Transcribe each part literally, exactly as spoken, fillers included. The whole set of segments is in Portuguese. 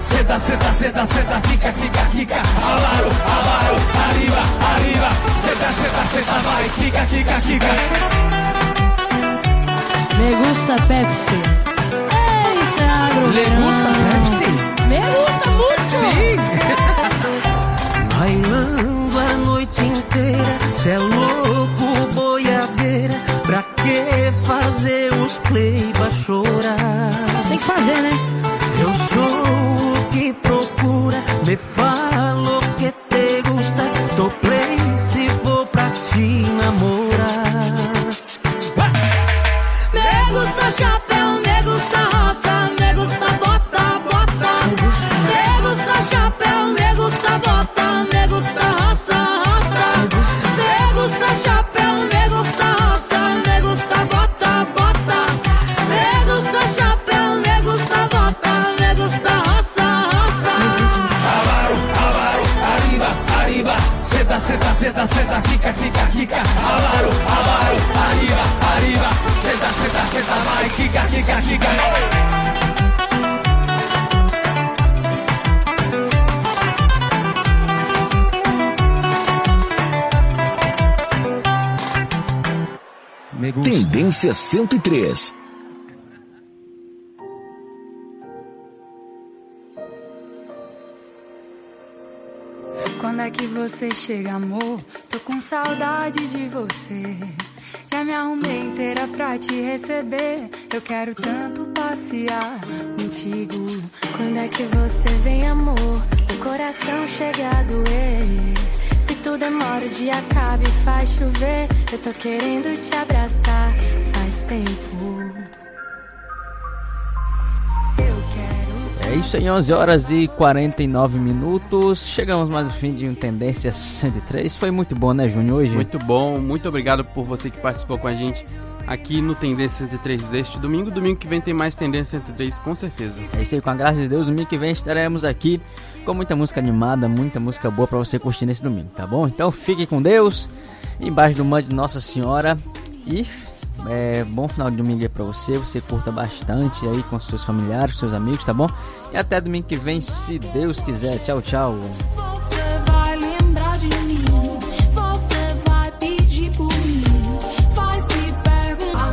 senta, senta, senta, senta, fica, fica, fica, alaro, alaro, arriba, arriba, senta, senta, senta, vai, fica, fica, fica. Me gusta Pepsi. Ei, isso é agro. Le gusta Pepsi? Me gusta muito. Sim. Bailando a noite inteira, cê é louco, boiadeira. Pra que fazer os play pra chorar? Tem que fazer, né? Eu sou o que procura, me fala o que te gusta. Tô play se vou pra te namorar. Me gusta chapéu, me gusta roça, me gusta bota, bota. Me gusta chapéu, me gusta bota, me gusta roça, roça. Me gusta chapéu, me gusta roça, me gusta bota, bota. Me gusta chapéu, me gusta bota, me gusta roça, roça. Alaro, alaro, arriba, arriba, senta, senta, senta, senta, fica, fica, fica, alaro, alaro, arriba, arriba, senta, senta, senta, vai, fica, fica, fica. Tendência cento e três. Quando é que você chega, amor? Tô com saudade de você. Já me arrumei inteira pra te receber. Eu quero tanto passear contigo. Quando é que você vem, amor? O coração chega a doer. Se tudo demora, o dia acaba e faz chover. Eu tô querendo te abraçar faz tempo. Eu quero. É isso aí, onze horas e quarenta e nove minutos. Chegamos mais ao fim de um Tendência cento e três. Foi muito bom, né, Júnior, hoje? Muito bom, muito obrigado por você que participou com a gente aqui no Tendência cento e três deste domingo. Domingo que vem tem mais Tendência cento e três, com certeza. É isso aí, com a graça de Deus. Domingo que vem estaremos aqui com muita música animada, muita música boa pra você curtir nesse domingo, tá bom? Então fique com Deus, embaixo do manto de Nossa Senhora. E é, bom final de domingo aí pra você. Você curta bastante aí com seus familiares, seus amigos, tá bom? E até domingo que vem, se Deus quiser. Tchau, tchau. Você vai lembrar de mim. Você vai pedir por mim. Vai se perguntar: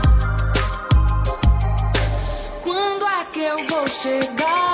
quando é que eu vou chegar?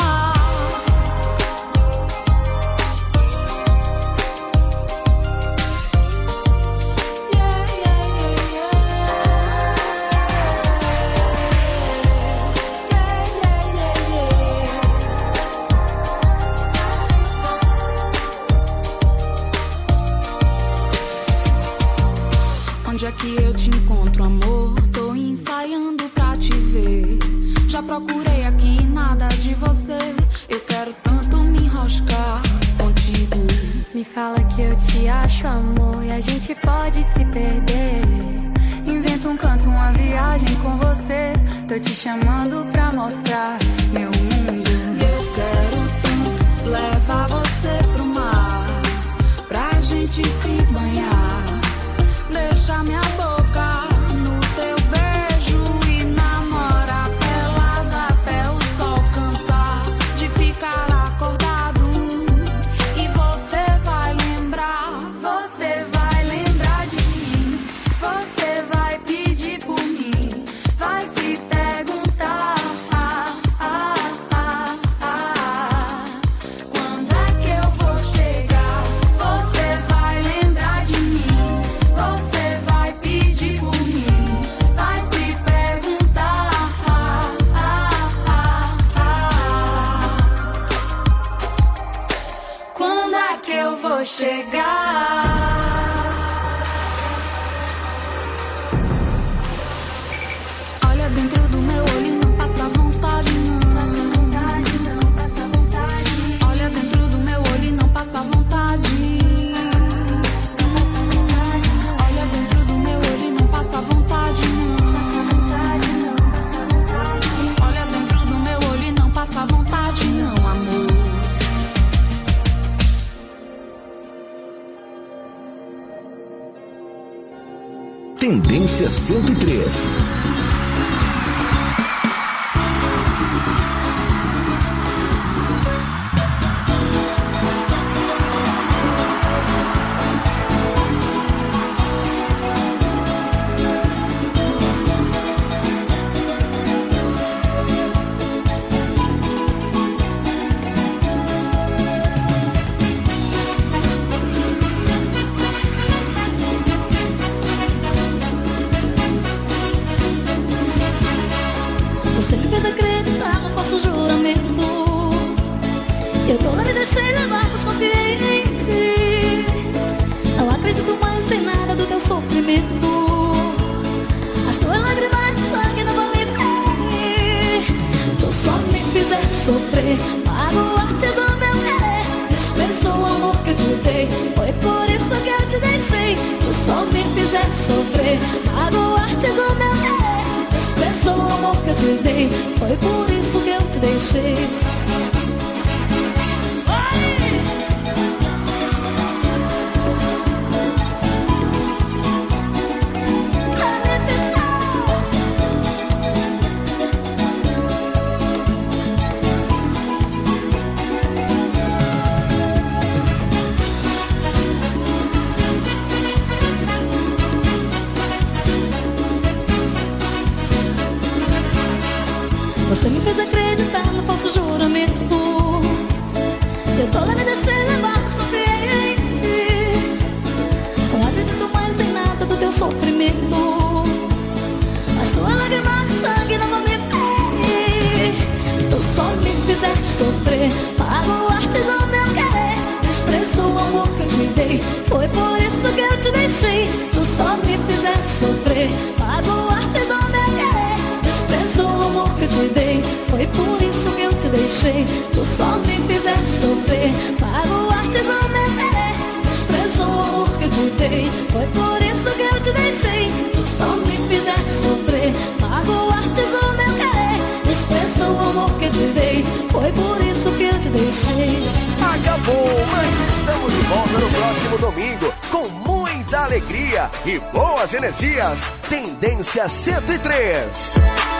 Onde é que eu te encontro, amor? Tô ensaiando pra te ver. Já procurei aqui, nada de você. Eu quero tanto me enroscar contigo. Me fala que eu te acho, amor, e a gente pode se perder. Invento um canto, uma viagem com você. Tô te chamando pra mostrar meu mundo. Eu quero tanto levar você pro mar, pra gente se banhar. Deixa minha boca no teu beijo e namora pelada até o sol cansar de ficar acordado. E você vai lembrar, você vai lembrar de mim. Você vai pedir por mim, vai se perguntar ah, ah, ah, ah, quando é que eu vou chegar? Você vai lembrar de mim. Você vai pedir por mim, vai se perguntar ah, ah, ah, ah, quando é que eu vou chegar? Olha dentro do meu olho e não passa vontade não. Passa vontade não, passa vontade. Olha dentro do meu olho e não passa vontade. Olha dentro do meu olho e não passa vontade não. Passa vontade não, passa vontade. Olha dentro do meu olho e não passa vontade não, amor. Tendência cento e três. sofrer, magoar-te do meu querer. Desprezou o amor que eu te dei, foi por isso que eu te deixei. Tu só me fizeste sofrer, magoar-te do meu querer. Desprezou o amor que eu te dei, foi por isso que eu te deixei. Você me fez acreditar no falso juramento. Eu toda me deixei levar, mas confiei em ti. Não acredito mais em nada do teu sofrimento, mas tua lágrima de sangue não vai me ferir. Tu só me fizeste sofrer, magoar-te do meu querer. Desprezou o amor que eu te dei, foi por isso que eu te deixei. Tu só me fizeste sofrer, magoar-te do meu querer. Desprezou o amor que eu te dei, foi por isso que eu te deixei. Tu só me fizeste sofrer, magoar-te do meu querer. Desprezou o amor que eu te dei, foi por isso que eu te deixei. Tu só me fizeste sofrer, magoar-te do meu querer. Desprezou o amor que eu te dei, foi por isso que eu te deixei. Acabou, mas estamos de volta no próximo domingo com muita alegria e boas energias. Tendência cento e três.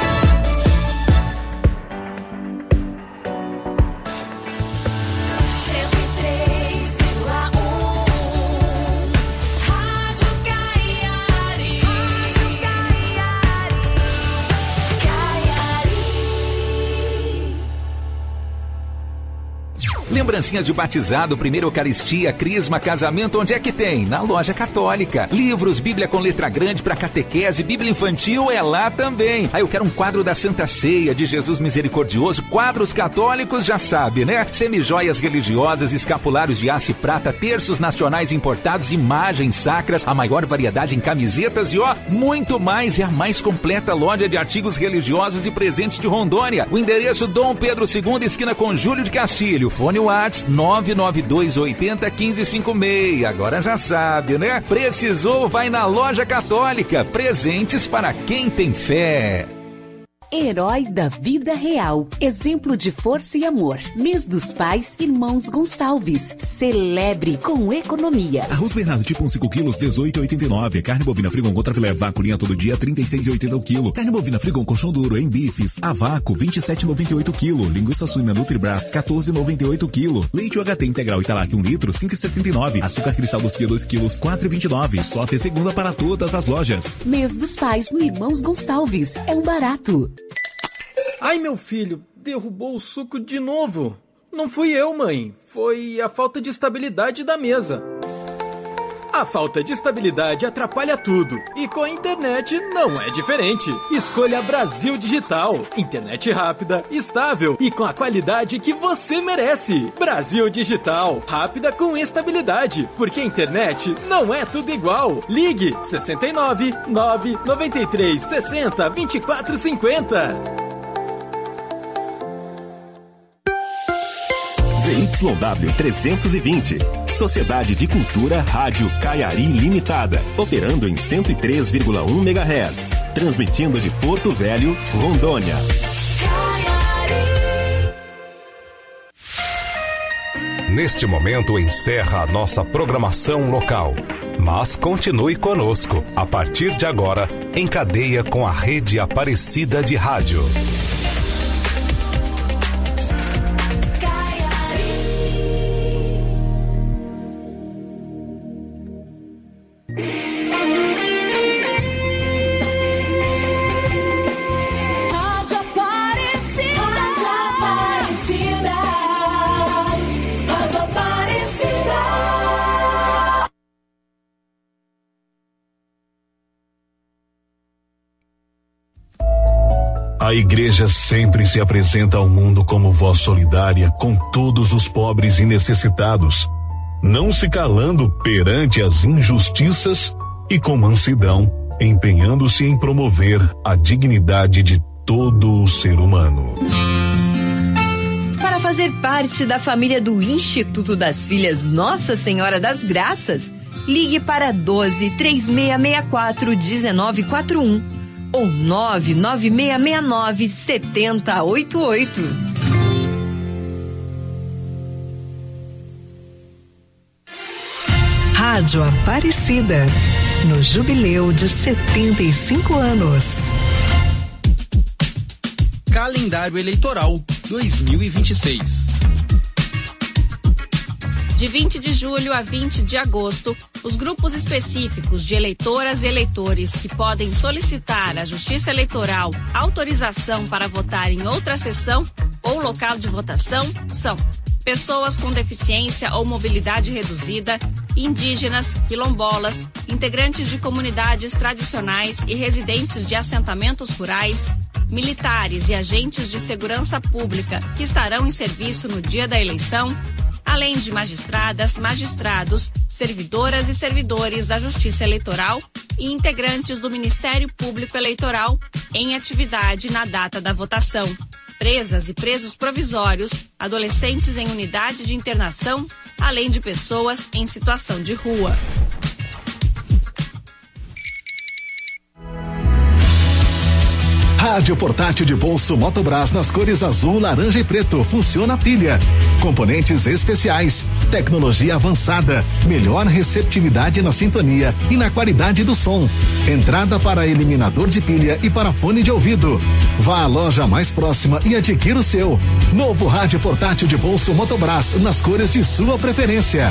Lembrancinhas de batizado, primeira Eucaristia, crisma, casamento, onde é que tem? Na Loja Católica. Livros, Bíblia com letra grande para catequese, Bíblia infantil é lá também. Aí eu quero um quadro da Santa Ceia, de Jesus Misericordioso, quadros católicos, já sabe, né? Semijoias religiosas, escapulários de aço e prata, terços nacionais importados, imagens sacras, a maior variedade em camisetas e ó, muito mais. É a mais completa loja de artigos religiosos e presentes de Rondônia. O endereço Dom Pedro segundo, esquina com Júlio de Castilho. Fone WhatsApp nove nove dois oito zero um cinco cinco seis. Agora já sabe, né? Precisou, vai na Loja Católica. Presentes para quem tem fé. Herói da vida real. Exemplo de força e amor. Mês dos Pais, Irmãos Gonçalves. Celebre com economia. Arroz Bernardo tipo cinco quilos, dezoito reais e oitenta e nove centavos. Carne bovina Frigon contra filé vácuo linha todo dia, trinta e seis reais e oitenta centavos o quilo. Carne bovina Frigon colchão duro em bifes, a vácuo, vinte e sete reais e noventa e oito centavos o quilo. Linguiça suína Nutribras, quatorze reais e noventa e oito centavos o quilo. Leite U H T integral Italac um litro, cinco reais e setenta e nove centavos. Açúcar cristal dos Pia dois quilos, quatro reais e vinte e nove centavos. Só até segunda para todas as lojas. Mês dos Pais no Irmãos Gonçalves. É um barato. Ai, meu filho, derrubou o suco de novo. Não fui eu, mãe. Foi a falta de estabilidade da mesa. A falta de estabilidade atrapalha tudo. E com a internet não é diferente. Escolha Brasil Digital. Internet rápida, estável e com a qualidade que você merece. Brasil Digital. Rápida com estabilidade. Porque a internet não é tudo igual. Ligue sessenta e nove, nove noventa e três, sessenta, vinte e quatro cinquenta. Z Y W trezentos e vinte. Sociedade de Cultura Rádio Caiari Limitada. Operando em cento e três vírgula um megahertz. Transmitindo de Porto Velho, Rondônia. Neste momento encerra a nossa programação local. Mas continue conosco. A partir de agora, em cadeia com a Rede Aparecida de Rádio. A igreja sempre se apresenta ao mundo como voz solidária com todos os pobres e necessitados, não se calando perante as injustiças e com mansidão, empenhando-se em promover a dignidade de todo o ser humano. fazer parte da família do Instituto das Filhas Nossa Senhora das Graças? Ligue para doze, três seis seis quatro, um nove quatro um ou nove nove seis seis nove, sete zero oito oito. Rádio Aparecida, no jubileu de setenta e cinco anos. Calendário Eleitoral dois mil e vinte e seis. De vinte de julho a vinte de agosto, os grupos específicos de eleitoras e eleitores que podem solicitar à Justiça Eleitoral autorização para votar em outra sessão ou local de votação são pessoas com deficiência ou mobilidade reduzida, indígenas, quilombolas, integrantes de comunidades tradicionais e residentes de assentamentos rurais, militares e agentes de segurança pública que estarão em serviço no dia da eleição, além de magistradas, magistrados, servidoras e servidores da Justiça Eleitoral e integrantes do Ministério Público Eleitoral em atividade na data da votação, presas e presos provisórios, adolescentes em unidade de internação, além de pessoas em situação de rua. Rádio portátil de bolso Motobras nas cores azul, laranja e preto. Funciona a pilha. Componentes especiais. Tecnologia avançada. Melhor receptividade na sintonia e na qualidade do som. Entrada para eliminador de pilha e para fone de ouvido. Vá à loja mais próxima e adquira o seu. Novo rádio portátil de bolso Motobras nas cores de sua preferência.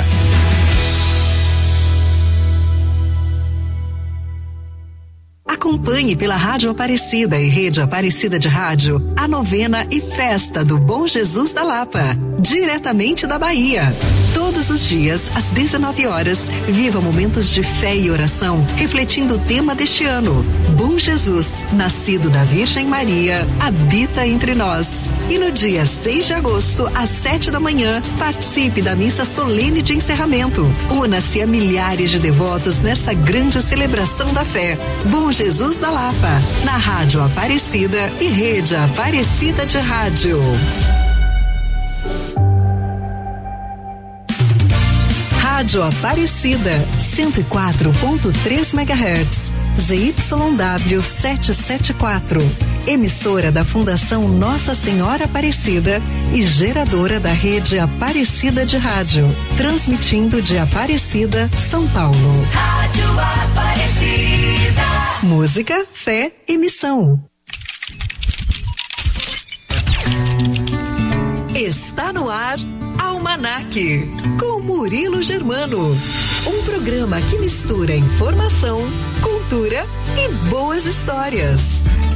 Acompanhe pela Rádio Aparecida e Rede Aparecida de Rádio a novena e festa do Bom Jesus da Lapa, diretamente da Bahia. Todos os dias, às dezenove horas, viva momentos de fé e oração, refletindo o tema deste ano. Bom Jesus, nascido da Virgem Maria, habita entre nós. E no dia seis de agosto, às sete da manhã, participe da missa solene de encerramento. Una-se a milhares de devotos nessa grande celebração da fé. Bom Jesus da Lapa, na Rádio Aparecida e Rede Aparecida de Rádio. Rádio Aparecida, cento e quatro ponto três megahertz, Z Y W setecentos e setenta e quatro, emissora da Fundação Nossa Senhora Aparecida e geradora da Rede Aparecida de Rádio, transmitindo de Aparecida, São Paulo. Rádio Aparecida. Música, fé e missão. Está no ar Almanac, com Murilo Germano. Um programa que mistura informação, cultura e boas histórias.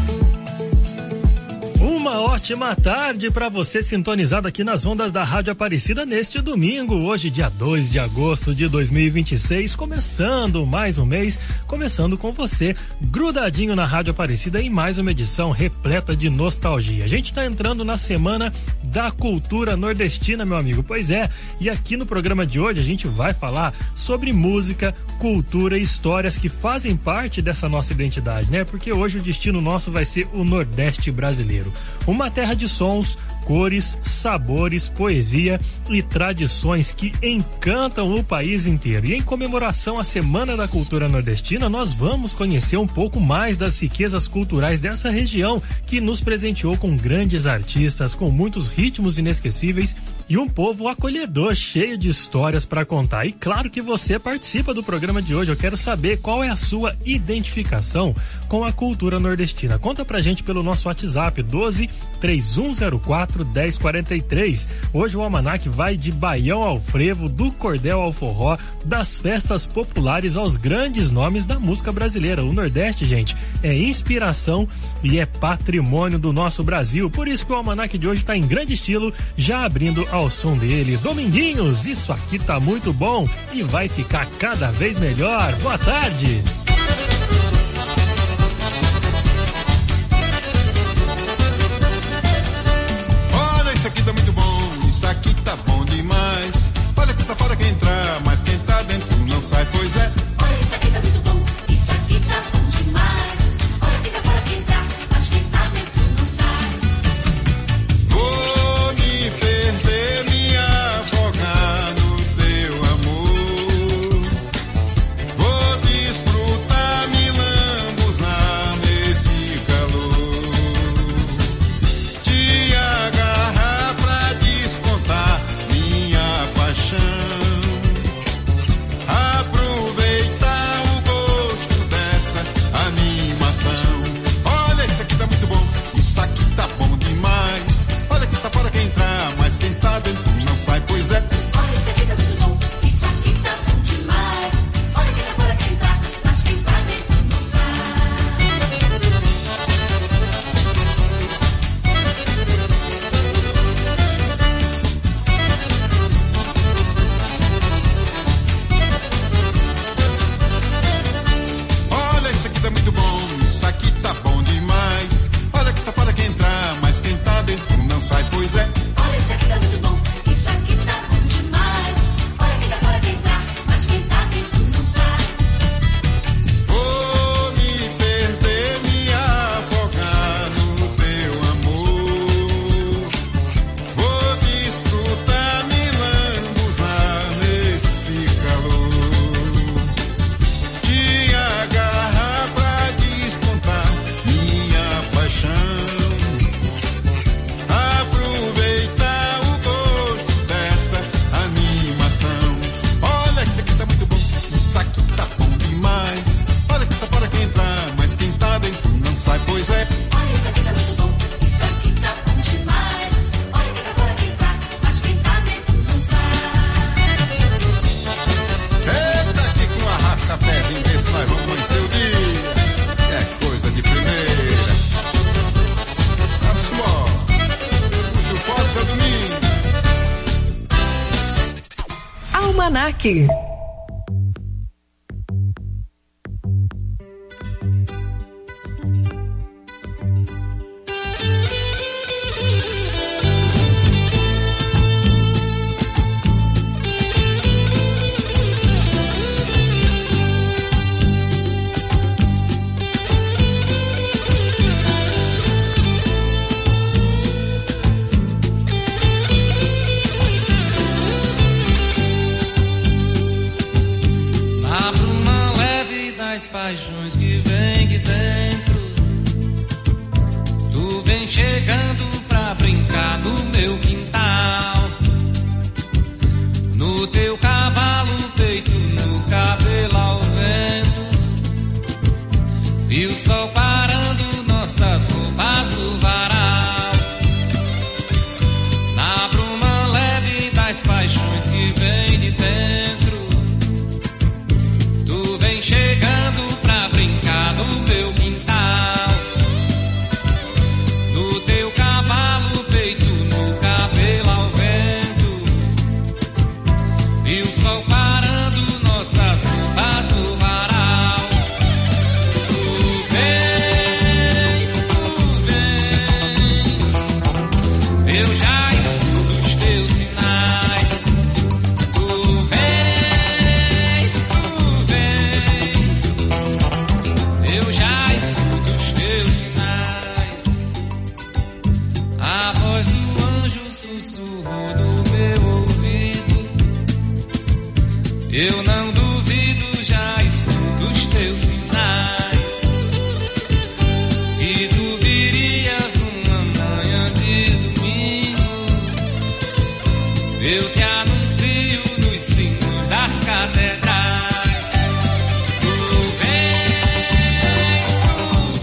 Uma ótima tarde para você sintonizado aqui nas ondas da Rádio Aparecida neste domingo, hoje dia dois de agosto de dois mil e vinte e seis, começando mais um mês, começando com você, grudadinho na Rádio Aparecida em mais uma edição repleta de nostalgia. A gente tá entrando na semana da cultura nordestina, meu amigo, pois é, e aqui no programa de hoje a gente vai falar sobre música, cultura e histórias que fazem parte dessa nossa identidade, né? Porque hoje o destino nosso vai ser o Nordeste brasileiro. Uma terra de sons, cores, sabores, poesia e tradições que encantam o país inteiro. E em comemoração à Semana da Cultura Nordestina, nós vamos conhecer um pouco mais das riquezas culturais dessa região que nos presenteou com grandes artistas, com muitos ritmos inesquecíveis e um povo acolhedor, cheio de histórias para contar. E claro que você participa do programa de hoje. Eu quero saber qual é a sua identificação com a cultura nordestina. Conta pra gente pelo nosso WhatsApp doze, três um zero quatro, dez quarenta e três. Hoje o Almanac vai de baião ao frevo, do cordel ao forró, das festas populares aos grandes nomes da música brasileira. O Nordeste, gente, é inspiração e é patrimônio do nosso Brasil. Por isso que o Almanac de hoje tá em grande estilo, já abrindo ao som dele. Dominguinhos, isso aqui tá muito bom e vai ficar cada vez melhor. Boa tarde! Isso aqui tá muito bom, isso aqui tá bom demais. Olha que tá fora quem entrar, mas quem tá dentro não sai, pois é. Olha, isso aqui tá muito bom, isso aqui tá bom demais. Olha que tá fora quem entrar, mas quem tá dentro não sai. Vou me perder pois é. Olha, isso aqui tá muito bom, isso aqui tá bom demais. Olha quem tá fora quer entrar, mas quem tá dentro não Olha, isso aqui tá muito bom, isso aqui tá bom demais. Olha que tá fora quem entrar, mas quem tá dentro não sai, pois é. Olha, isso aqui tá muito bom, isso aqui tá bom demais. Olha quem tá fora quer entrar, mas quem tá dentro não sai. Vou me perder, me afogar no teu amor. Vou desfrutar, me lambuzar nesse calor. Te agarrar pra descontar minha paixão. Aproveitar o gosto dessa animação. Olha, isso aqui tá muito bom, isso aqui tá bom demais. Olha que tá fora quem entrar, mas quem tá dentro não sai, pois é. Olha, isso aqui tá muito bom, isso aqui tá bom demais. Olha quem tá fora quer entrar, mas quem tá dentro não sai. Eita, aqui com arrasta-pézinho desse nós vamos amanhecer o dia. É coisa de primeira. Vamos embora. Puxa o pó do seu domingo. Almanac. Na bruma leve das paixões que vem de dentro, tu vem chegando pra brincar no meu quintal. No teu cavalo, peito, no cabelo ao vento, e o sol parando nossas roupas no varal. Na bruma leve das paixões que vem de dentro, tu vem chegando pra brincar no meu quintal. No teu cavalo, peito, no cabelo ao vento, e o sol parando nossas roupas no varal. Tu vens, tu vens, eu já escuto os teus sinais. Tu vens, tu vens, eu já escuto os teus sinais. A voz do anjo sussurrou no meu ouvido. Eu não duvido, já escuto os teus sinais. E tu virias numa manhã de domingo. Eu te anuncio nos sinos das catedrais. Tu vens, tu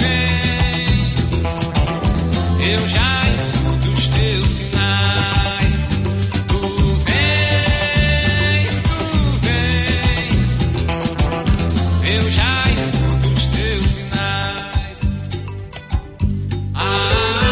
vens, eu já escuto os teus sinais. Tu vens, tu vens, eu já escuto os teus sinais. Ah,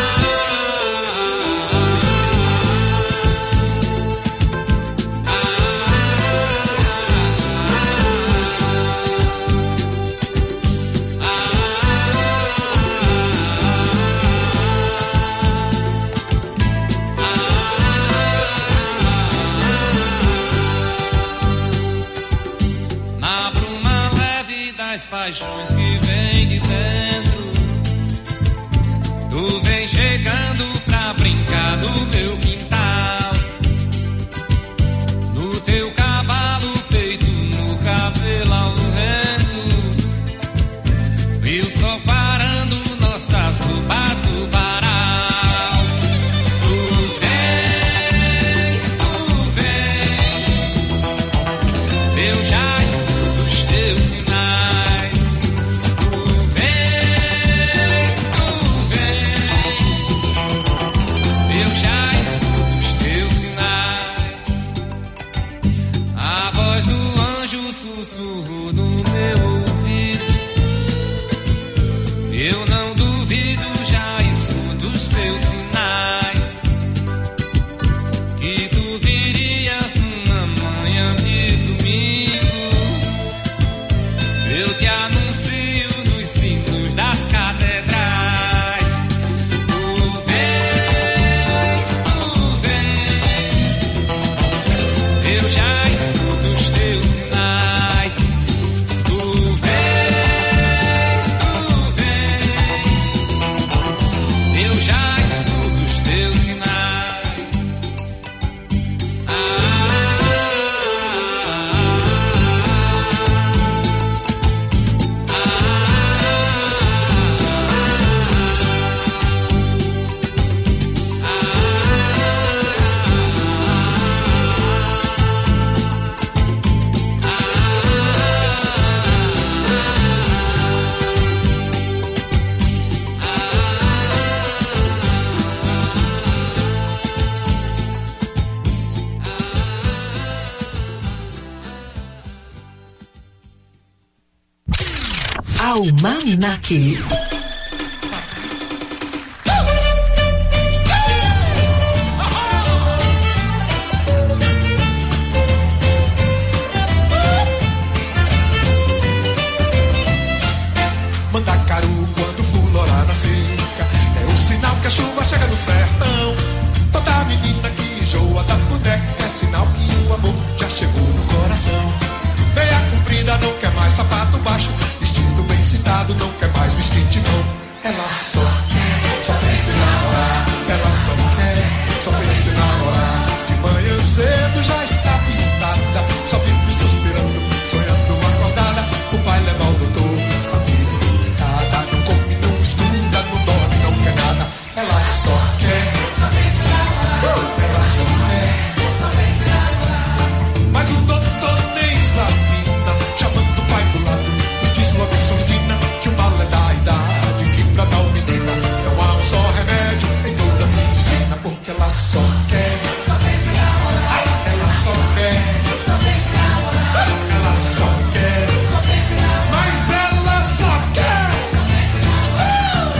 na bruma leve das paixões que vem de dentro, tu vem chegando pra brincar no meu quintal. No teu cavalo, peito, no cabelo ao vento, e o sol parando nossas roupas do varal. Tu vens, tu vens, eu já escuto os teus sinais. que tu virias numa manhã de domingo. Eu te anuncio nos sinos das catedrais. Tu vens, tu vens, eu já escuto os teus sinais. Tu vens, tu vens, eu já escuto os teus sinais. Almanaque. Mandacaru, quando fulorar na seca, é o sinal que a chuva chega no sertão. Toda menina que enjoa da boneca é sinal que o amor já chegou no coração. Meia comprida não quer mais sapato baixo, vestido bem citado não quer mais vestir de mão. Ela só quer, só pensa em namorar. Ela só quer, só pensa em namorar. De manhã cedo já está pintada, só vive suspirando, sonhando acordada. O pai leva o doutor, a filha deitada. Não come, não estuda, não dorme, não quer nada. Ela só quer, só pensa em namorar. Ela só quer, só pensa em namorar. Mas o doutor nem examina, chamando o pai do lado, e diz logo em surdina que o mal é da idade, que pra tal menina não há um só remédio em toda a medicina. Porque ela só quer, só pensa em namorar. Ela só quer, só pensa em namorar. Ela só quer, só pensa em namorar. Mas ela só quer, só pensa em namorar.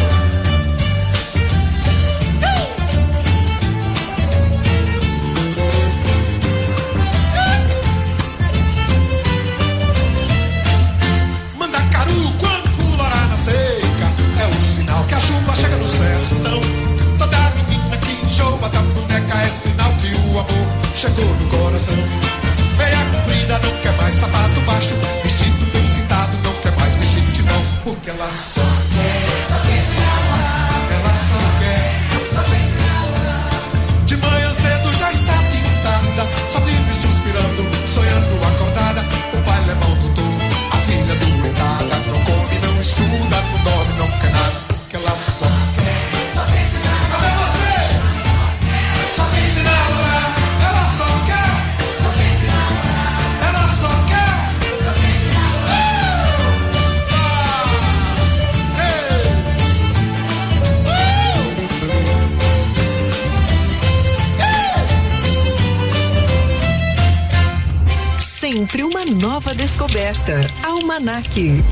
Mandacaru, quando fulorar na seca, é o sinal que a chuva chega no sertão. Toda menina que enjoa da boneca é sinal que o amor chegou no coração. Meia comprida não quer mais sapato baixo, vestido bem citado não quer mais vestir de não. Porque ela só quer, só pensa em namorar. Ela só quer, só pensa em namorar. De manhã cedo já está pintada, só vive suspirando, sonhando acordada. O pai leva o doutor, a filha doentada. Não come, não estuda, não dorme, não quer nada. Porque ela só quer, só pensa em namorar. Até você, só pensa em namorar. Ela só quer, só pensa em namorar. Ela só quer, só pensa em namorar. Ah, ei. Sempre uma nova descoberta. Almanaque.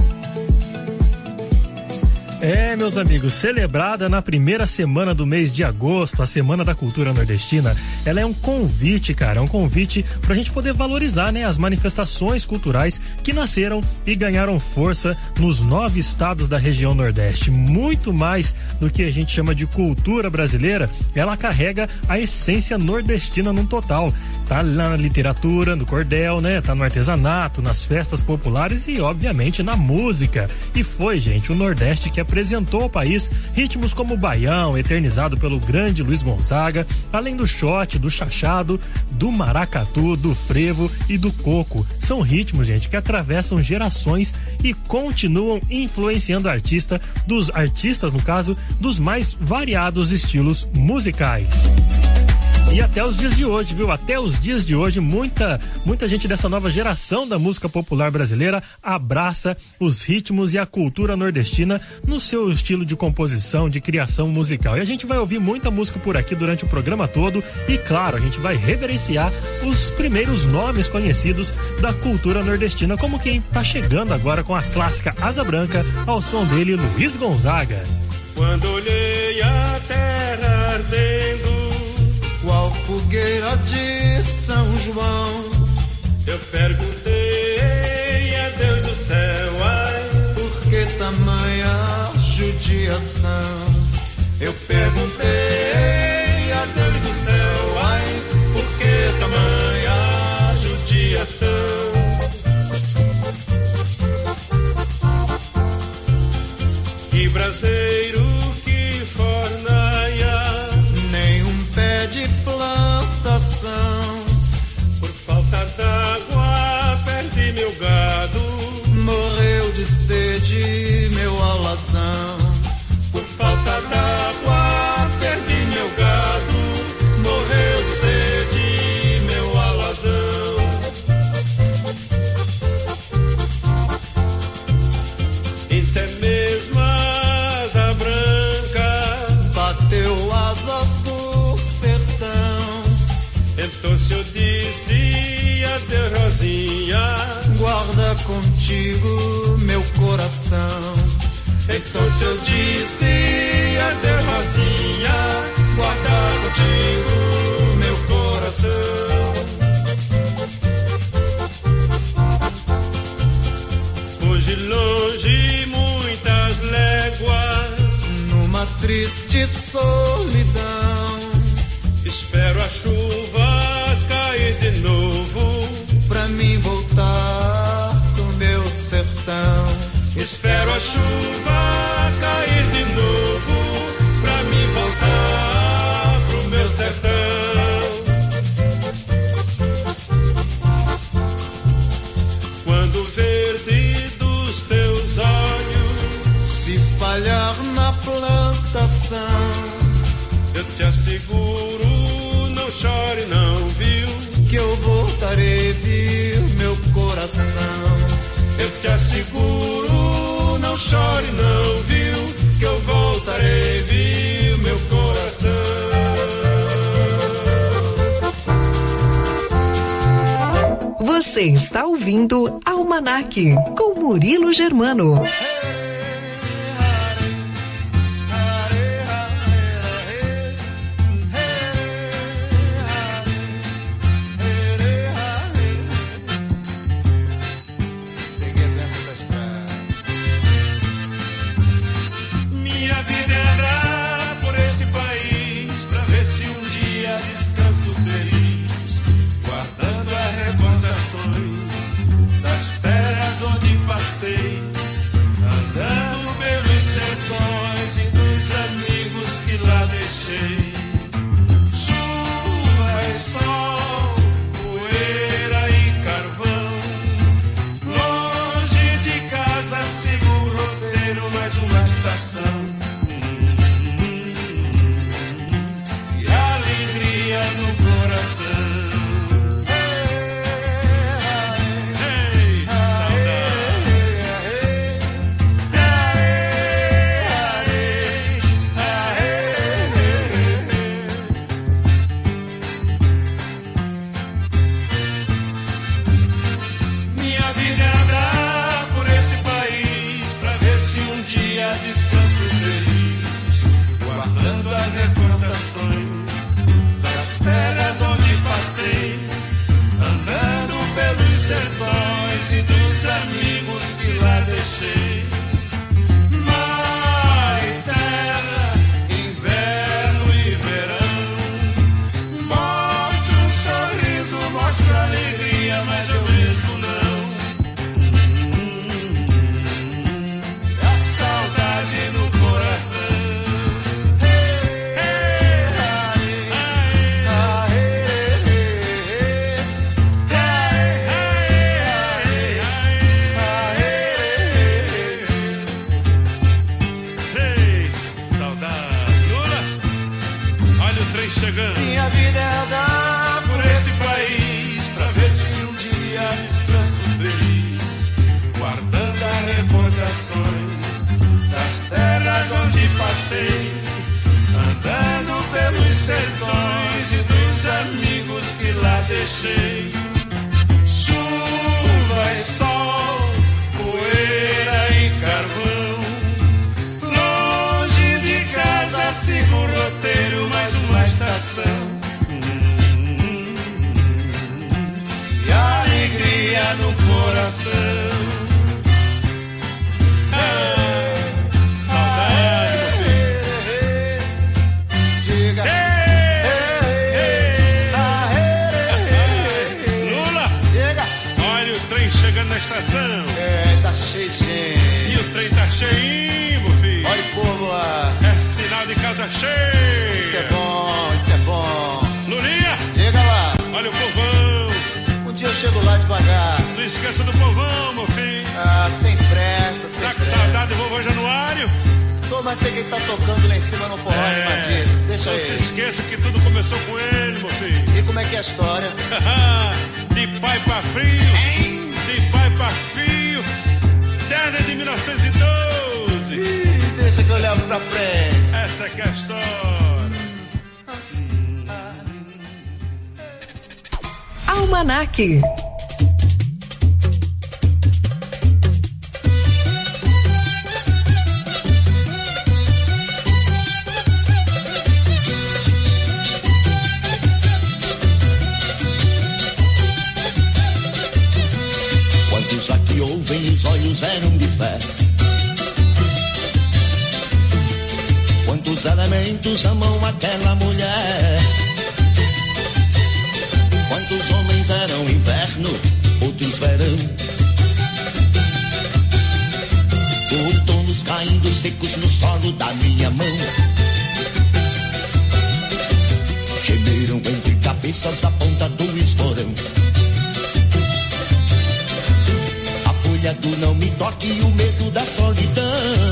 É, meus amigos, celebrada na primeira semana do mês de agosto, a Semana da Cultura Nordestina, ela é um convite, cara, é um convite pra gente poder valorizar, né, as manifestações culturais que nasceram e ganharam força nos nove estados da região Nordeste. Muito mais do que a gente chama de cultura brasileira, ela carrega a essência nordestina num total. Tá lá na literatura, no cordel, né, tá no artesanato, nas festas populares e, obviamente, na música. E foi, gente, o Nordeste que apresentou ao país ritmos como o baião, eternizado pelo grande Luiz Gonzaga, além do xote, do chachado, do maracatu, do frevo e do coco. São ritmos, gente, que atravessam gerações e continuam influenciando artista, dos artistas, no caso, dos mais variados estilos musicais. E até os dias de hoje, viu? Até os dias de hoje, muita, muita gente dessa nova geração da música popular brasileira abraça os ritmos e a cultura nordestina no seu estilo de composição, de criação musical. E a gente vai ouvir muita música por aqui durante o programa todo e, claro, a gente vai reverenciar os primeiros nomes conhecidos da cultura nordestina, como quem tá chegando agora com a clássica Asa Branca, ao som dele, Luiz Gonzaga. Quando olhei a terra ardendo, qual fogueira de São João. Eu perguntei a Deus do céu, ai, por que tamanha judiação? Eu perguntei a Deus do céu, ai, por que tamanha judiação? Que braseiro que fornaia, nenhum pé de plantação. Por falta d'água perdi meu gado, morreu de sede meu alazão. Por falta d'água perdi meu gado, morreu de sede meu alazão. Até mesmo a asa branca bateu asas do sertão. Então se eu disse adeus, Rosinha, guarda contigo meu coração. Então se eu disse adeus, Rosinha, guarda contigo meu coração. Hoje longe muitas léguas, numa triste solidão, espero a chuva cair de novo, pra mim voltar pro meu sertão. Espero a chuva cair de novo, pra mim voltar pro meu sertão. Quando o verde dos teus olhos se espalhar na plantação, eu te asseguro, não chore não, viu? Que eu voltarei, viu, meu coração. Eu te asseguro, não chore não, viu? Que eu voltarei, viu, meu coração. Você está ouvindo Almanac, com Murilo Germano. Andando pelos sertões e dos amigos que lá deixei. Chuva e sol, poeira e carvão. Longe de casa sigo o roteiro, mais uma estação. E alegria no coração. Andando pelos sertões e dos amigos que lá deixei. Mar e terra, inverno e verão. Mostra um sorriso, mostra alegria, mas eu mesmo não. É a saudade no coração. Minha vida é andar por esse país, pra ver se um dia descanso feliz, guardando as recordações das terras onde passei, andando pelos sertões e dos amigos que lá deixei. Chuva e sol, poeira e carvão. Longe de casa sigo o roteiro, mais uma estação. coração. Ah, saudade, meu filho. Diga. Lula, olha o trem chegando na estação. É, tá cheio de gente. E o trem tá cheinho, meu filho. Olha o povo lá. É sinal de casa cheia. Isso é bom, isso é bom. Lulinha, chega lá. Olha o povão. Um dia eu chego lá devagar. Não esqueça do povão, meu filho. Ah, sem pressa, sem tá pressa. com saudade do vovô Januário? Tô, mas sei quem tá tocando lá em cima no forró É, animadíssimo. Deixa não ele. se esqueça que tudo começou com ele, meu filho. E como é que é a história? De pai pra frio, de pai pra fio, desde de mil novecentos e doze. Ih, deixa que eu levo pra frente. Essa que é a história. Almanac. Quantos aqui ouvem, os olhos eram de fé. Quantos elementos amam aquela mulher. Quantos homens eram inverno, outros verão. Outonos caindo secos no solo da minha mão. Gemeram entre cabeças a ponta do esporão. A folha do não me toque e o medo da solidão.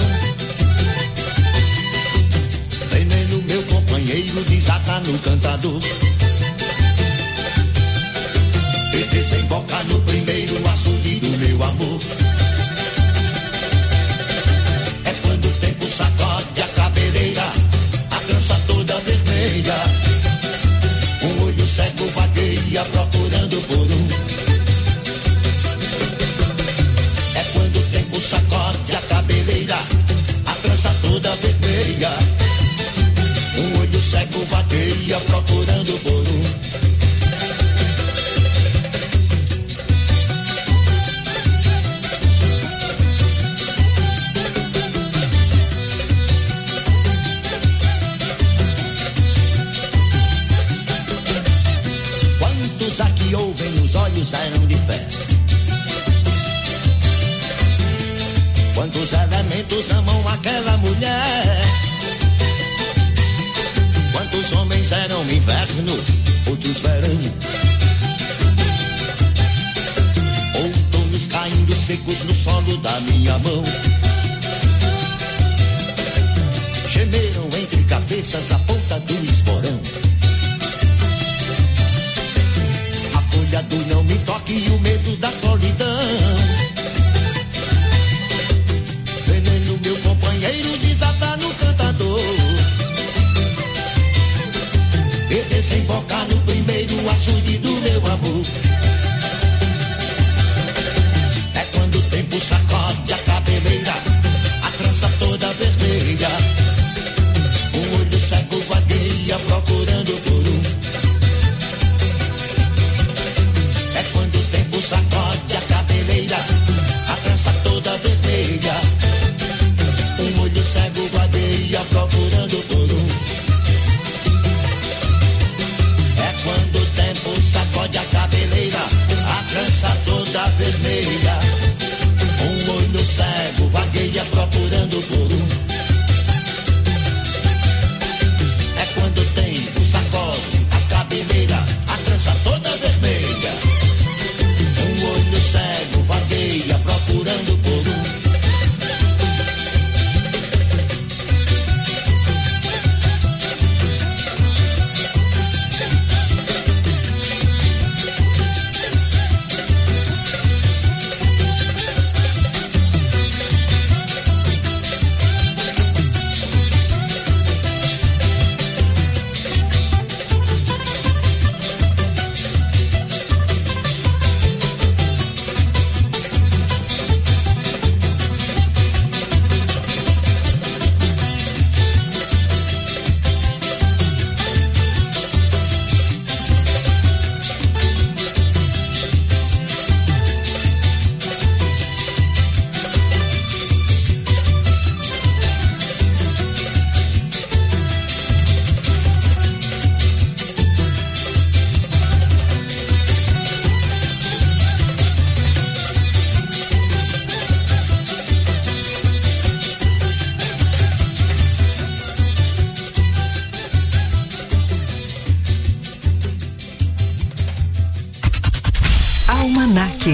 Veneno, meu companheiro, desata no cantador. E desemboca no primeiro açude do meu amor. É quando o tempo sacode a cabeleira, a trança toda vermelha. Um olho cego vagueia procurando por um. É quando o tempo sacode a cabeleira, a trança toda vermelha. Um olho cego vagueia procurando por um. Aqui ouvem, os olhos eram de fé. Quantos elementos amam aquela mulher. Quantos homens eram inverno, outros verão. Outonos caindo secos no solo da minha mão. Gemeram entre cabeças a ponta do esporão. Do não me toque e o medo da solidão. Veneno, meu companheiro, desata no cantador. E desemboca no primeiro açude do meu amor. É quando o tempo sacode a cabeleira, a trança toda vermelha. Um olho cego vagueia procurando por um. Sacode a cabeleira, a trança toda vermelha. Um olho cego vagueia procurando por um. É quando o tempo sacode a cabeleira, a trança toda vermelha. Um olho cego vagueia procurando por um. É quando o tempo sacode a cabeleira, a trança toda vermelha. Um olho cego vagueia procurando por um. Almanac.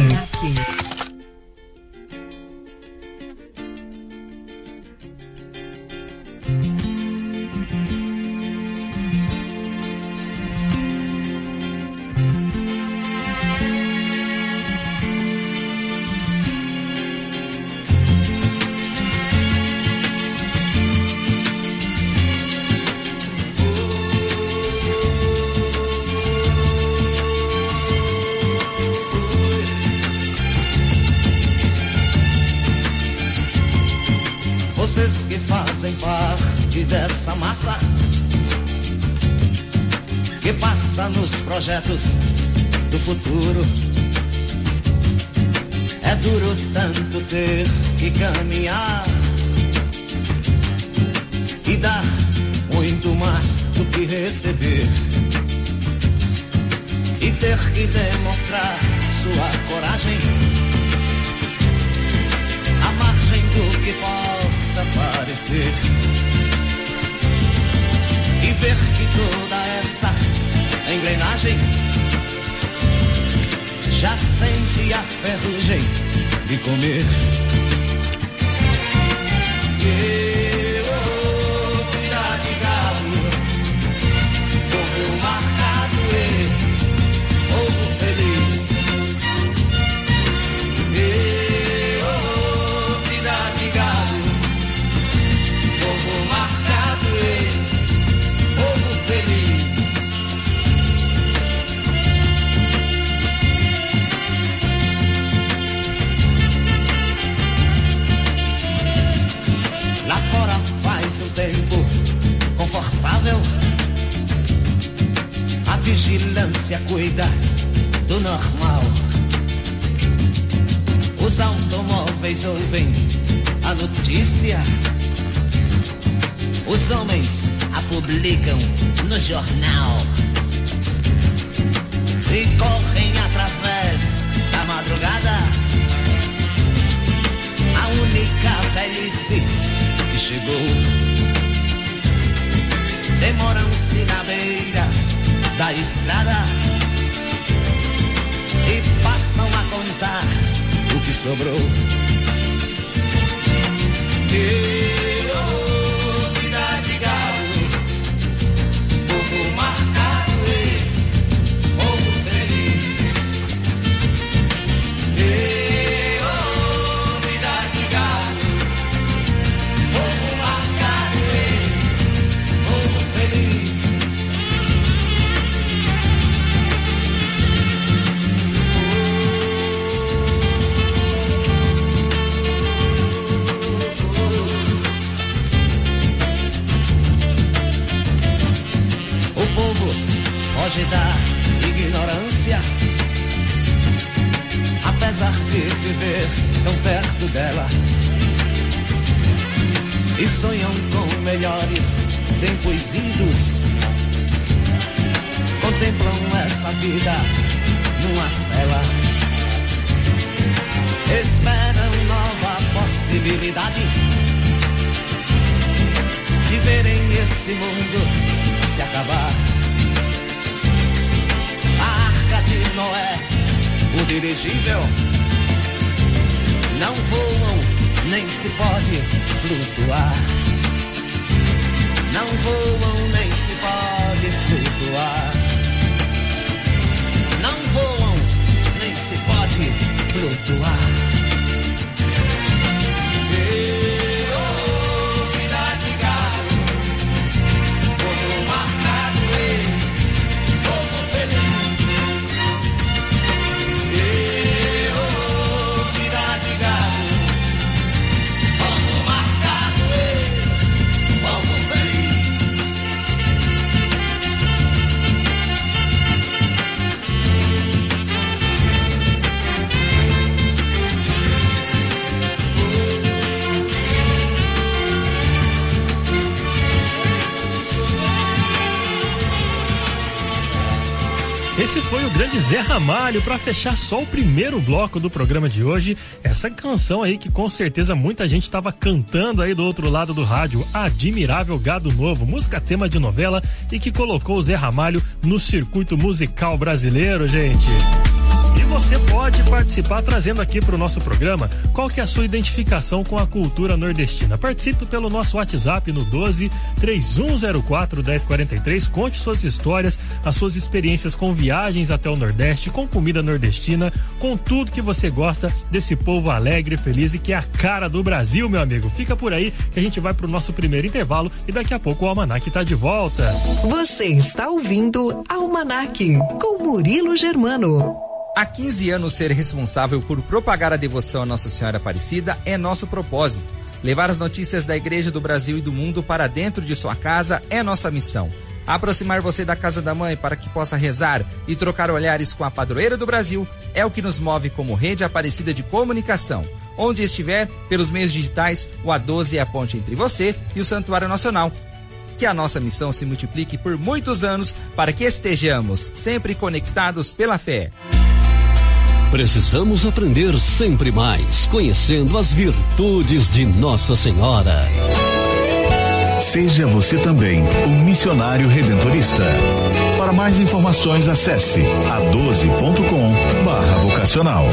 Vocês que fazem parte dessa massa que passa nos projetos do futuro. É duro tanto ter que caminhar e dar muito mais do que receber, e ter que demonstrar sua coragem à margem do que possa parecer, e ver que toda essa engrenagem já sente a ferrugem de comer. Eu, oh, filha de galo, povo marcado e povo feliz. Eu, oh, filha de galo, povo marcado e povo feliz. Lá fora faz um tempo confortável, a vigilância cuida do normal. Os automóveis ouvem a notícia, os homens a publicam no jornal e correm através da madrugada. A única velhice que chegou, demoram-se na beira da estrada e passam a contar o que sobrou. Eu, oh, filha de galo, povo marcado e povo feliz. Eu, oh, filha de galo, povo marcado e povo feliz. O povo foge da ignorância, apesar de viver tão perto dela, e sonham com melhores tempos idos. Contemplam essa vida numa cela, esperam nova possibilidade de verem esse mundo se acabar. A arca de Noé, o dirigível, não voam nem se pode flutuar. Não voam nem se pode flutuar. Não voam nem se pode flutuar. Esse foi o grande Zé Ramalho para fechar só o primeiro bloco do programa de hoje. Essa canção aí que com certeza muita gente estava cantando aí do outro lado do rádio, Admirável Gado Novo, música tema de novela e que colocou o Zé Ramalho no circuito musical brasileiro, gente. E você pode participar trazendo aqui para o nosso programa qual que é a sua identificação com a cultura nordestina. Participe pelo nosso WhatsApp no doze, três um zero quatro, dez quarenta e três. Conte suas histórias, as suas experiências com viagens até o Nordeste, com comida nordestina, com tudo que você gosta desse povo alegre, feliz e que é a cara do Brasil, meu amigo. Fica por aí que a gente vai pro nosso primeiro intervalo e daqui a pouco o Almanac tá de volta. Você está ouvindo Almanac com Murilo Germano. Há quinze anos, ser responsável por propagar a devoção a Nossa Senhora Aparecida é nosso propósito. Levar as notícias da Igreja do Brasil e do mundo para dentro de sua casa é nossa missão. Aproximar você da Casa da Mãe para que possa rezar e trocar olhares com a padroeira do Brasil é o que nos move como Rede Aparecida de Comunicação. Onde estiver, pelos meios digitais, o A doze é a ponte entre você e o Santuário Nacional. Que a nossa missão se multiplique por muitos anos para que estejamos sempre conectados pela fé. Precisamos aprender sempre mais, conhecendo as virtudes de Nossa Senhora. Seja você também um missionário redentorista. Para mais informações, acesse a doze ponto com barra vocacional.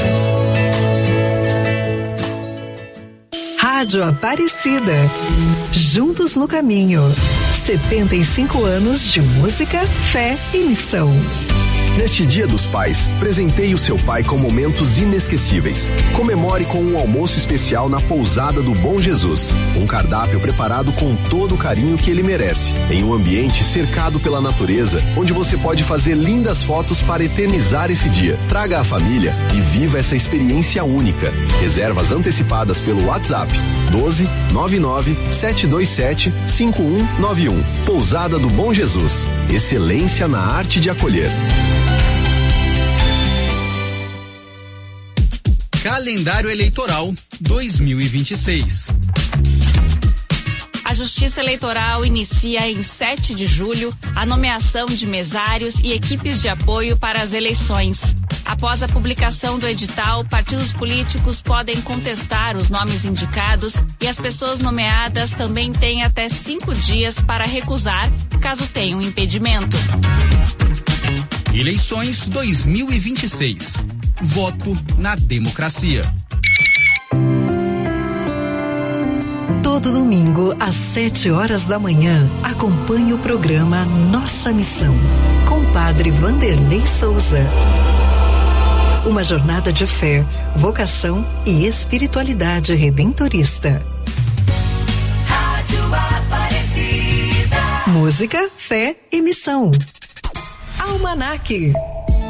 Rádio Aparecida. Juntos no caminho. setenta e cinco anos de música, fé e missão. Neste Dia dos Pais, presenteie o seu pai com momentos inesquecíveis. Comemore com um almoço especial na Pousada do Bom Jesus. Um cardápio preparado com todo o carinho que ele merece. Em um ambiente cercado pela natureza, onde você pode fazer lindas fotos para eternizar esse dia. Traga a família e viva essa experiência única. Reservas antecipadas pelo WhatsApp doze, nove nove, sete dois sete, cinco um nove um. Pousada do Bom Jesus. Excelência na arte de acolher. Calendário Eleitoral dois mil e vinte e seis. A Justiça Eleitoral inicia em sete de julho a nomeação de mesários e equipes de apoio para as eleições. Após a publicação do edital, partidos políticos podem contestar os nomes indicados e as pessoas nomeadas também têm até cinco dias para recusar, caso tenham impedimento. Eleições dois mil e vinte e seis. Voto na democracia. Todo domingo, às sete horas da manhã, acompanhe o programa Nossa Missão, com o padre Vanderlei Souza. Uma jornada de fé, vocação e espiritualidade redentorista. Rádio Aparecida. Música, fé e missão. Almanac.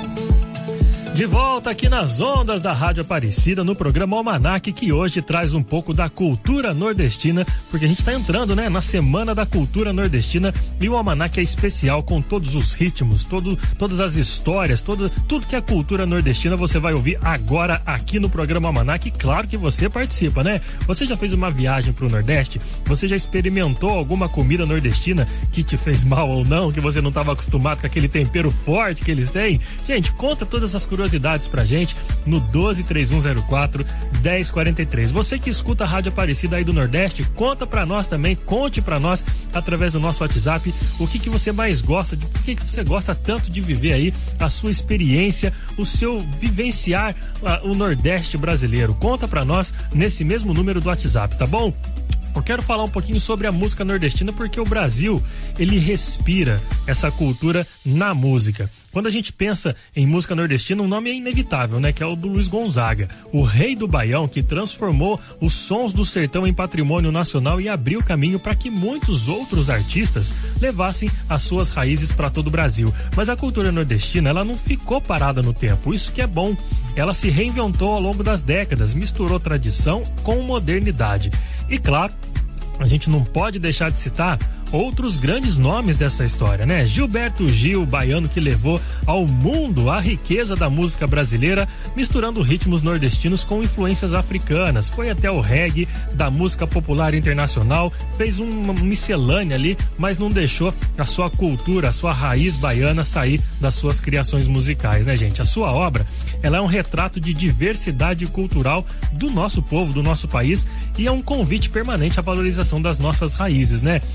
De volta aqui nas ondas da Rádio Aparecida, no programa Almanac, que hoje traz um pouco da cultura nordestina, porque a gente está entrando, né, na Semana da Cultura Nordestina, e o Almanac é especial com todos os ritmos, todo, todas as histórias, todo, tudo que é cultura nordestina você vai ouvir agora aqui no programa Almanac. E claro que você participa, né? Você já fez uma viagem pro Nordeste? Você já experimentou alguma comida nordestina que te fez mal ou não, que você não estava acostumado com aquele tempero forte que eles têm? Gente, conta todas essas curiosidades curiosidades pra gente no doze, três um zero quatro, dez quarenta e três. Você que escuta a Rádio Aparecida aí do Nordeste, conta pra nós também, conte pra nós através do nosso WhatsApp o que que você mais gosta, de que que você gosta tanto de viver aí, a sua experiência, o seu vivenciar uh, o Nordeste brasileiro. Conta pra nós nesse mesmo número do WhatsApp, tá bom? Eu quero falar um pouquinho sobre a música nordestina, porque o Brasil, ele respira essa cultura na música. Quando a gente pensa em música nordestina, um nome é inevitável, né? Que é o do Luiz Gonzaga, o rei do baião, que transformou os sons do sertão em patrimônio nacional e abriu caminho para que muitos outros artistas levassem as suas raízes para todo o Brasil. Mas a cultura nordestina, ela não ficou parada no tempo, isso que é bom. Ela se reinventou ao longo das décadas, misturou tradição com modernidade. E claro, a gente não pode deixar de citar outros grandes nomes dessa história, né? Gilberto Gil, baiano que levou ao mundo a riqueza da música brasileira, misturando ritmos nordestinos com influências africanas. Foi até o reggae, da música popular internacional, fez uma miscelânea ali, mas não deixou a sua cultura, a sua raiz baiana sair das suas criações musicais, né, gente? A sua obra, ela é um retrato de diversidade cultural do nosso povo, do nosso país, e é um convite permanente à valorização das nossas raízes, né? Pernambuco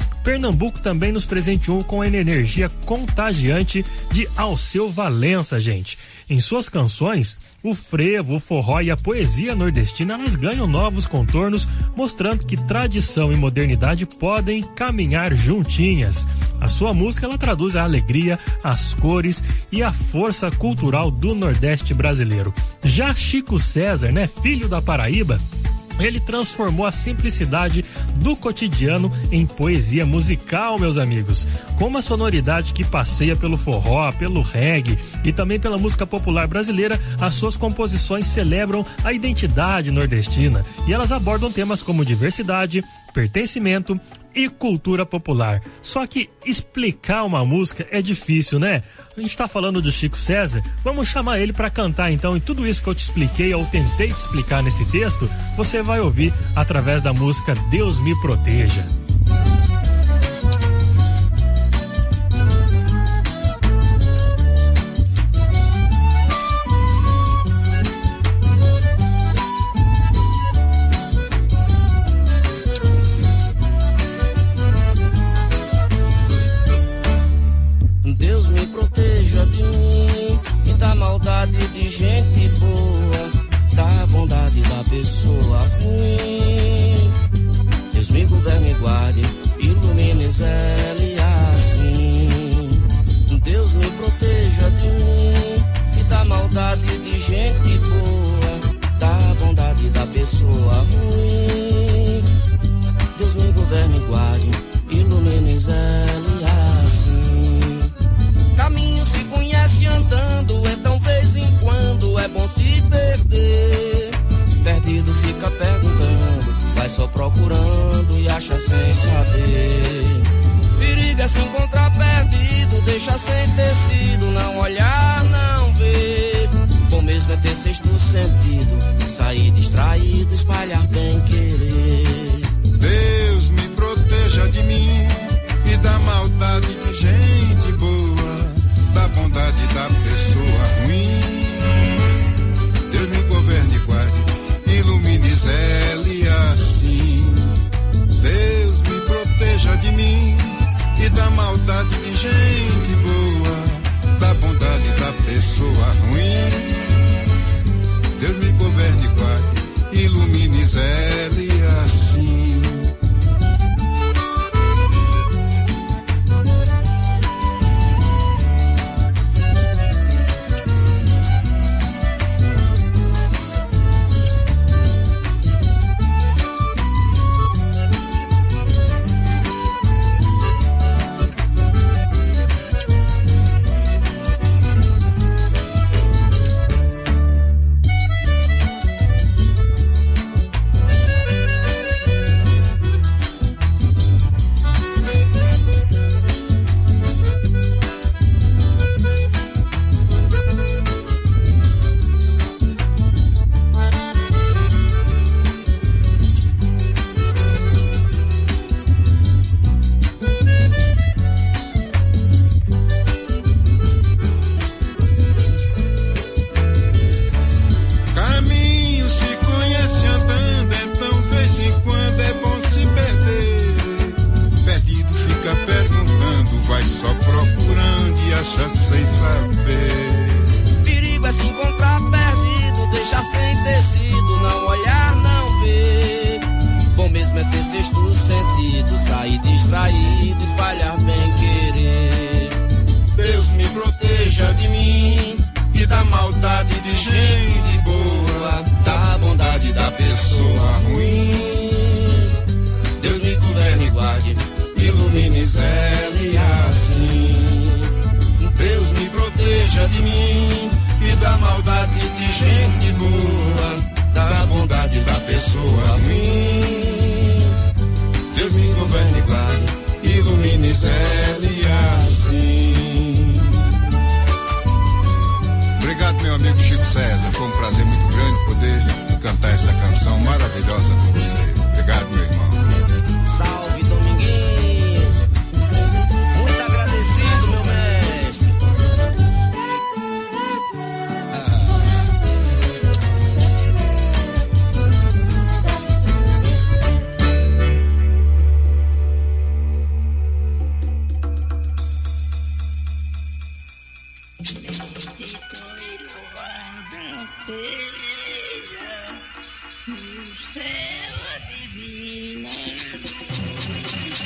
Pernambuco também nos presenteou com a energia contagiante de Alceu Valença, gente. Em suas canções, o frevo, o forró e a poesia nordestina, elas ganham novos contornos, mostrando que tradição e modernidade podem caminhar juntinhas. A sua música, ela traduz a alegria, as cores e a força cultural do Nordeste brasileiro. Já Chico César, né, filho da Paraíba, ele transformou a simplicidade do cotidiano em poesia musical, meus amigos. Com uma sonoridade que passeia pelo forró, pelo reggae e também pela música popular brasileira, as suas composições celebram a identidade nordestina e elas abordam temas como diversidade, pertencimento e cultura popular. Só que explicar uma música é difícil, né? A gente tá falando do Chico César, vamos chamar ele para cantar então, e tudo isso que eu te expliquei ou tentei te explicar nesse texto, você vai ouvir através da música Deus Me Proteja. De gente boa, da bondade da pessoa ruim. Deus me governe e guarde, ilumine Zé assim. Deus me proteja de mim e da maldade de gente boa, da bondade da pessoa ruim. Deus me governe e guarde, ilumine Zé assim. Caminho se conhece andando, então vez em quando é bom se perder. Perdido fica perguntando, vai só procurando e acha sem saber. Perigo é se encontrar perdido, deixa sem tecido, não olhar, não ver. Bom mesmo é ter sexto sentido, sair distraído, espalhar bem querer. Deus me proteja de mim e da maldade de gente boa, da bondade da pessoa ruim. Deus me governe e guarde, ilumine Zé assim. Deus me proteja de mim e da maldade de gente boa, da bondade da pessoa ruim. Deus me governe e guarde, ilumine Zé assim. Bendito e louvado seja no céu a divina luz,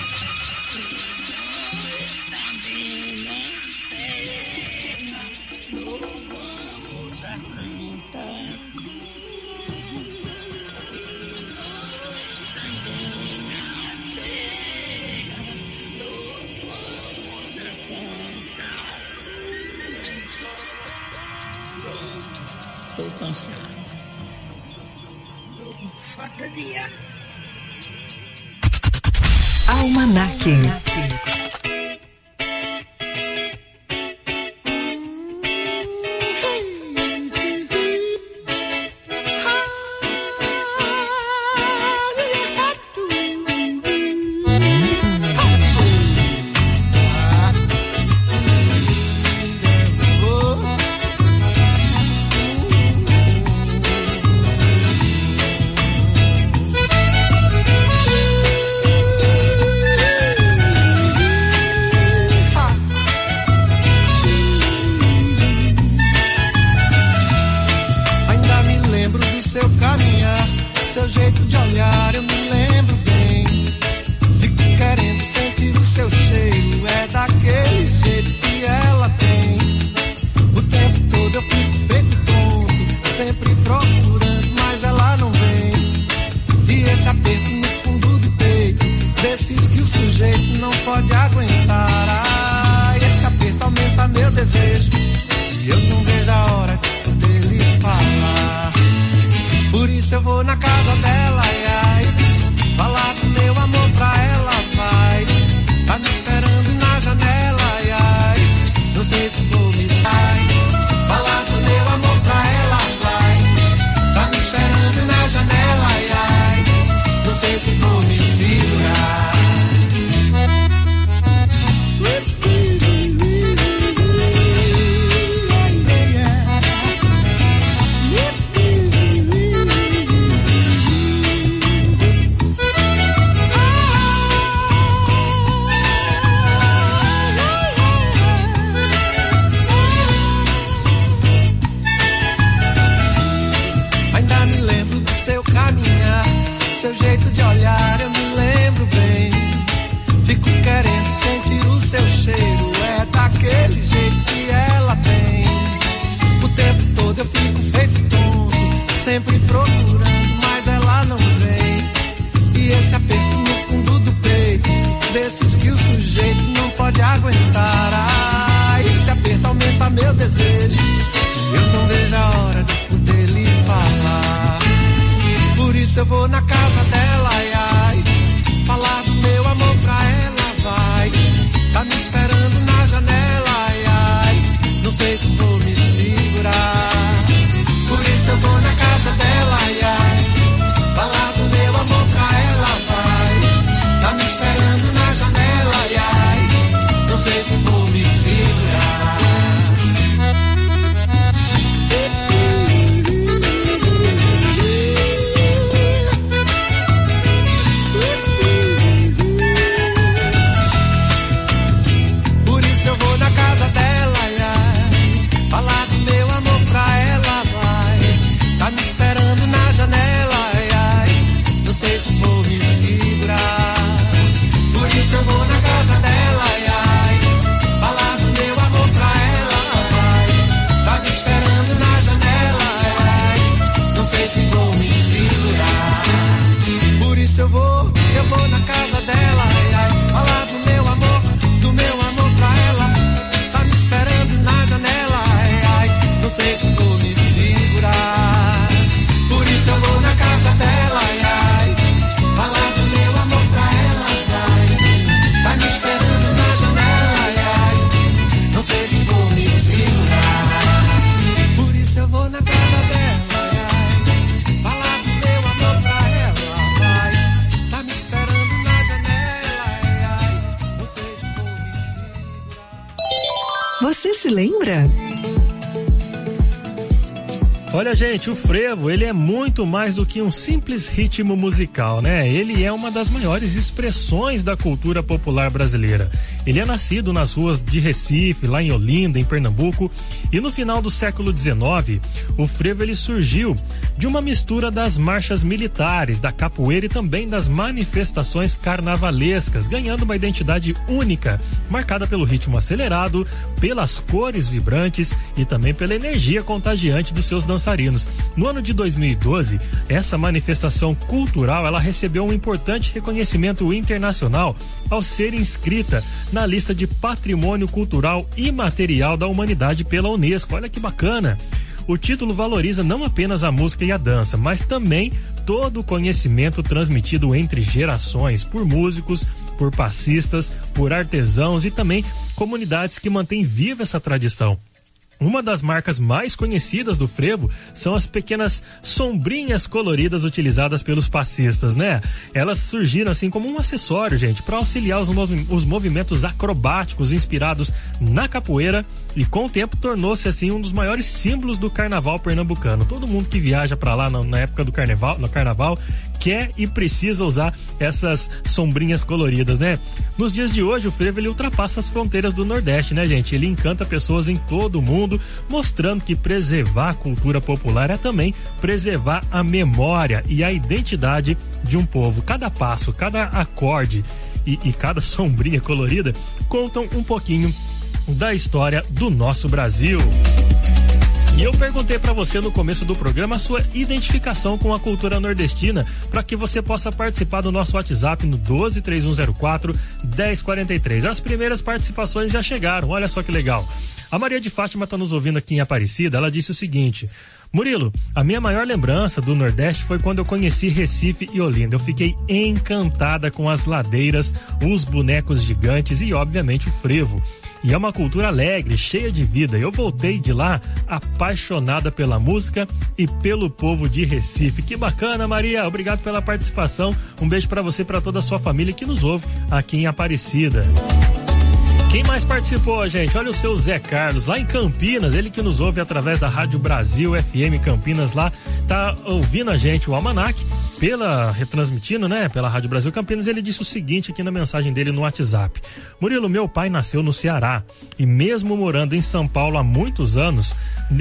e nós também na terra louvamos a Santa Cruz, e nós também na terra louvamos a Santa Cruz. Estou cansado. Falta de ar. Almanaque. Seu jeito de olhar eu me lembro bem. Fico querendo sentir o seu cheiro. É daquele jeito que ela tem. O tempo todo eu fico feito tonto, sempre procurando, mas ela não vem. E esse aperto no fundo do peito, desses que o sujeito não pode aguentar. Ah, esse aperto aumenta meu desejo, e eu não vejo a hora de poder lhe falar. Por isso eu vou na casa dela, ai, ai, falar do meu amor pra ela, vai. Tá me esperando na janela, ai, ai, não sei se vou me sair. Falar do meu amor pra ela, vai. Tá me esperando na janela, ai, ai, não sei se vou me segurar. Seu jeito de olhar eu me lembro bem. Fico querendo sentir o seu cheiro. É daquele jeito que ela tem. O tempo todo eu fico feito tonto, sempre procurando, mas ela não vem. E esse aperto no fundo do peito, desses que o sujeito não pode aguentar. Ah, esse aperto aumenta meu desejo, e eu não vejo a hora de poder lhe falar. Por isso eu vou na casa dela, ai, ai, falar do meu amor pra ela, vai. Tá me esperando na janela, ai, ai, não sei se vou me segurar. Por isso eu vou na casa dela, ai, ai, falar do meu amor pra ela, vai. Tá me esperando na janela, ai, ai, não sei se vou me segurar. Eu vou na casa dela, ai, ai, falar do meu amor pra ela, vai. Tá me esperando na janela, ai, ai, não sei se vou me segurar. Por isso eu vou na casa dela, ai, ai, falar do meu amor pra ela, vai. Tá me esperando na janela, ai, ai, não sei se vou me segurar. Por isso eu vou, eu vou na casa dela, ai, ai, falar do meu amor, do meu amor pra ela. Tá me esperando na janela, ai, ai, não sei se vou me segurar. Por isso eu vou na casa dela, ai, ai, falar do meu amor pra ela, vai. Tá me esperando na janela, ai, ai, não sei se vou me segurar. Por isso eu vou na casa dela, ai, ai, falar do meu amor pra ela, vai. Tá me esperando na janela, ai, ai, não sei se vou me segurar. Você se lembra? Olha, gente, o frevo, ele é muito mais do que um simples ritmo musical, né? Ele é uma das maiores expressões da cultura popular brasileira. Ele é nascido nas ruas de Recife, lá em Olinda, em Pernambuco, e no final do século dezenove, o frevo ele surgiu de uma mistura das marchas militares, da capoeira e também das manifestações carnavalescas, ganhando uma identidade única, marcada pelo ritmo acelerado, pelas cores vibrantes e também pela energia contagiante dos seus dançarinos. No ano de dois mil e doze, essa manifestação cultural ela recebeu um importante reconhecimento internacional ao ser inscrita na lista de Patrimônio Cultural Imaterial da Humanidade pela Unesco. Olha que bacana! O título valoriza não apenas a música e a dança, mas também todo o conhecimento transmitido entre gerações por músicos, por passistas, por artesãos e também comunidades que mantêm viva essa tradição. Uma das marcas mais conhecidas do frevo são as pequenas sombrinhas coloridas utilizadas pelos passistas, né? Elas surgiram assim como um acessório, gente, para auxiliar os, movi- os movimentos acrobáticos inspirados na capoeira e com o tempo tornou-se assim um dos maiores símbolos do carnaval pernambucano. Todo mundo que viaja para lá na, na época do carnaval, no carnaval quer e precisa usar essas sombrinhas coloridas, né? Nos dias de hoje, o frevo ele ultrapassa as fronteiras do Nordeste, né, gente? Ele encanta pessoas em todo o mundo, mostrando que preservar a cultura popular é também preservar a memória e a identidade de um povo. Cada passo, cada acorde e, e cada sombrinha colorida contam um pouquinho da história do nosso Brasil. E eu perguntei para você no começo do programa a sua identificação com a cultura nordestina, para que você possa participar do nosso WhatsApp no doze, três um zero quatro, dez quarenta e três. As primeiras participações já chegaram, olha só que legal. A Maria de Fátima está nos ouvindo aqui em Aparecida, ela disse o seguinte: Murilo, a minha maior lembrança do Nordeste foi quando eu conheci Recife e Olinda. Eu fiquei encantada com as ladeiras, os bonecos gigantes e, obviamente, o frevo. E é uma cultura alegre, cheia de vida. Eu voltei de lá apaixonada pela música e pelo povo de Recife. Que bacana, Maria. Obrigado pela participação. Um beijo para você e para toda a sua família que nos ouve aqui em Aparecida. Quem mais participou, gente? Olha o seu Zé Carlos, lá em Campinas, ele que nos ouve através da Rádio Brasil F M Campinas, lá tá ouvindo a gente, o Almanac, pela, retransmitindo, né, pela Rádio Brasil Campinas. Ele disse o seguinte aqui na mensagem dele no WhatsApp: Murilo, meu pai nasceu no Ceará e mesmo morando em São Paulo há muitos anos,